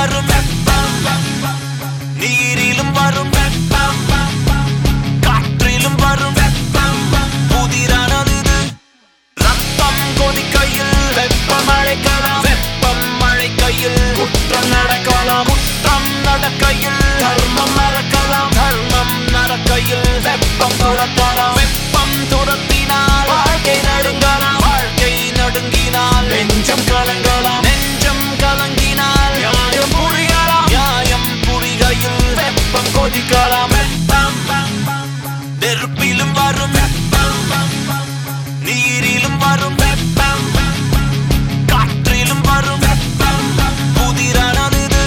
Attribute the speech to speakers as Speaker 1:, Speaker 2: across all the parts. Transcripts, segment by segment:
Speaker 1: வரும் வெப்பம், நீரிலும் வரும் வெப்பம், காற்றிலும் வரும் வெப்பம், புதிரானது இது. ரத்தம் கொதிக்கையில் வெப்பம் அழைக்கலாம், வெப்பம் அழைக்கையில் குற்றம் நடக்கலாம், குற்றம் நடக்கையில் தர்மம் மறக்கலாம், தர்மம் நடக்கையில் வெப்பம் துரத்தலாம், வெப்பம் துரத்தினால் வாழ்க்கை நடுங்கலாம், வாழ்க்கை நடுங்கினால் நெஞ்சம் கலங்கலாம், நெஞ்சம் கலங்கினால் நியாயம் புரியலாம், நியாயம் புரிகையில் வெப்பம் கொதிக்கலாம். வெப்பம் நெருப்பிலும் வரும் வெப்பம், நீரிலும் வரும் வெப்பம், காற்றிலும் வரும் வெப்பம், புதிரானது இது.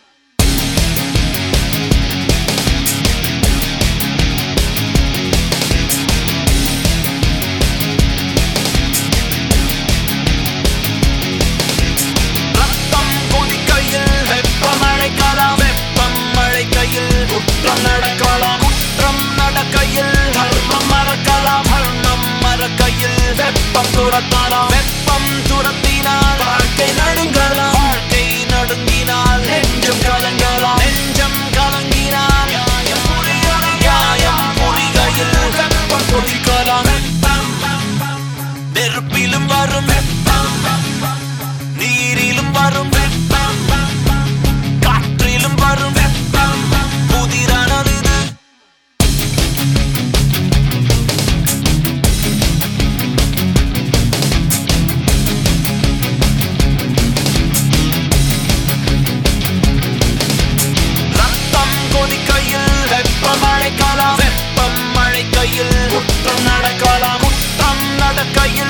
Speaker 1: ரத்தம் கொதிக்கையில் வெப்பம் அழைக்கலாம், வெப்பம் அழைக்கையில் குற்றம் நடக்கலாம், குற்றம் நடக்கையில் தர்மம் மறக்கலாம், தர்மம் மறக்கையில் வெப்பம் துரத்தலாம், வெப்பம் துரத்தினால் வாழ்க்கை நடுங்கலாம், வாழ்க்கை நடுங்கினால் நெஞ்சம் கலங்கலாம், நெஞ்சம் கலங்கினால் நியாயம் புரியலாம், நியாயம் புரிகையில் வெப்பம் கொதிக்கலாம். வெப்பம் நெருப்பிலும் வரும் வெப்பம், நீரிலும் வரும் வெப்பம், காற்றிலும் வரும் வெப்பம், புதிரானது இது. ரத்தம் கொதிக்கையில் வெப்பம் அழைக்கலாம், வெப்பம் அழைக்கையில் குற்றம் நடக்கலாம், குற்றம் நடக்கையில்